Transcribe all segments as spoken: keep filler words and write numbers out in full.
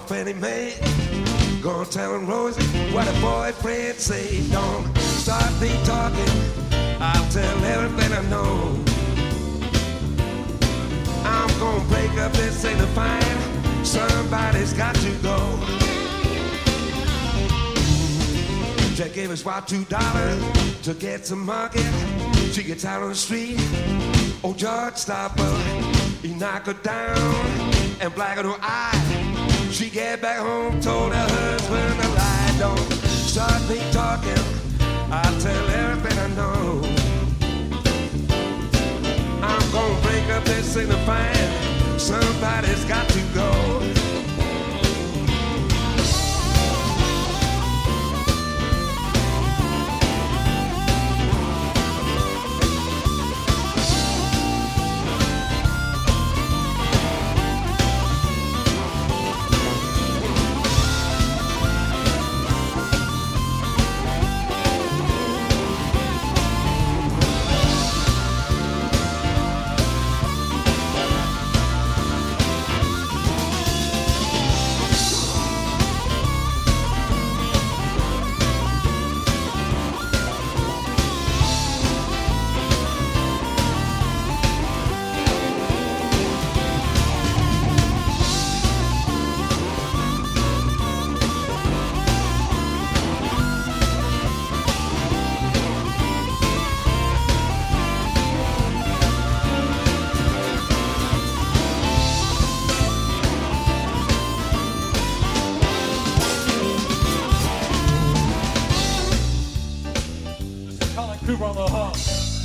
Fannie Mae. Gonna tell Rosie what her boyfriend say. Don't start me talking, I'll tell everything I know. I'm gonna break up this ain't a fine. Somebody's got to go. Jack gave us about two dollars to get some market. She gets out on the street. Oh, George, stop her. He knocked her down and blackened her eye. She get back home, told her husband a lie. Don't start me talking, I'll tell everything I know. I'm gonna break up this thing to find. Somebody's got to go. Cooper on the hump.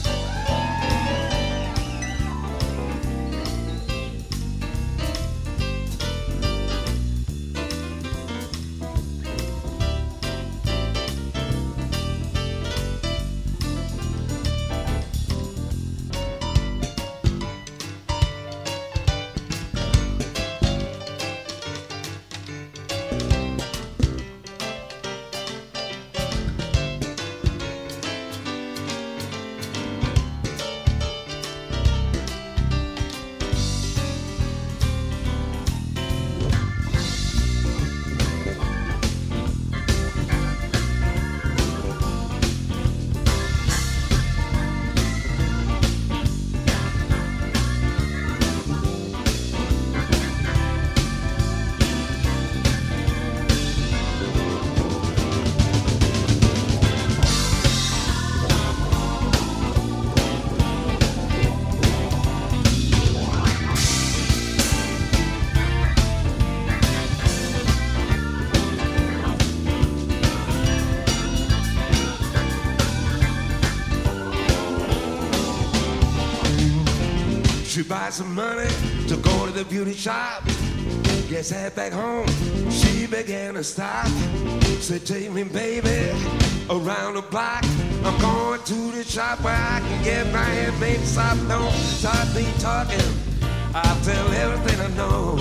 She buys some money to go to the beauty shop. Gets head back home, she began to stop. Said, take me, baby, around the block. I'm going to the shop where I can get my hair made soft. Don't start me talking, I'll tell everything I know.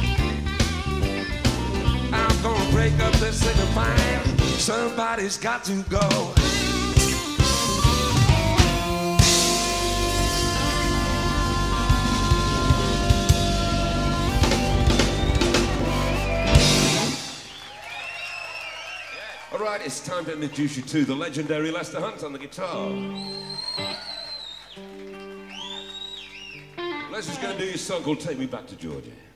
I'm gonna break up this thing of mine. Somebody's got to go. All right, it's time to introduce you to the legendary Lester Hunt on the guitar. Lester's going to do your song called Take Me Back to Georgia.